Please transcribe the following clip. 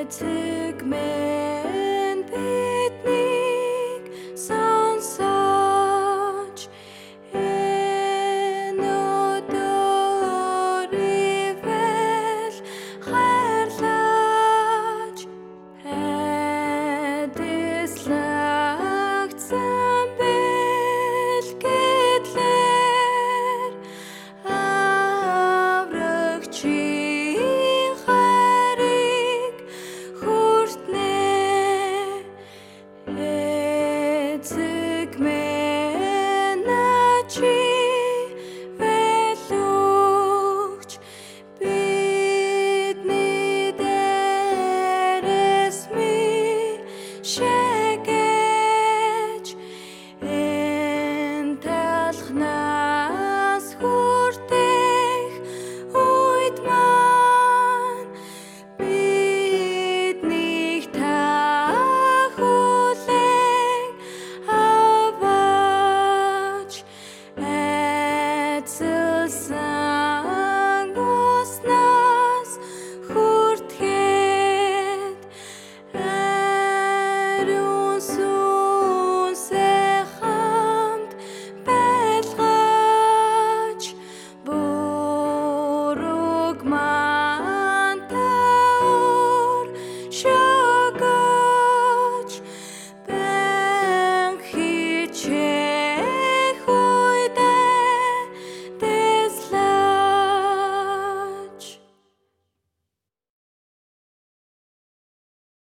Эцэг минь биднийг сонсож энэ өдрийг хайрлаж эдислэгдсэн бэлгэдлэр аврагчийн хайрыг хүртнэ. Эцэг минь чи велөгч бидний дээрээс шэгэж энэ талхнаас хүртэх үед маань биднийг та хүлээн аваач. Эцэлсэн уснаас хүртэхэд ариун сүнсээ хамт байлгаач. Бурууг